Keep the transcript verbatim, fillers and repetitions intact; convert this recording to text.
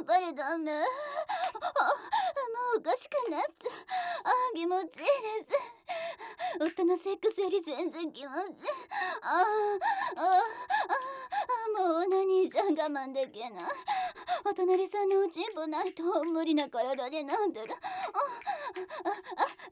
ぱりダメ。あ、もうおかしくなった。あ、気持ちいいです。夫のセックスより全然気持ちいい。ああ、ああ、もう何じゃ我慢できない。お隣さんのおちんぽないと無理な体になってる。ああ、あ、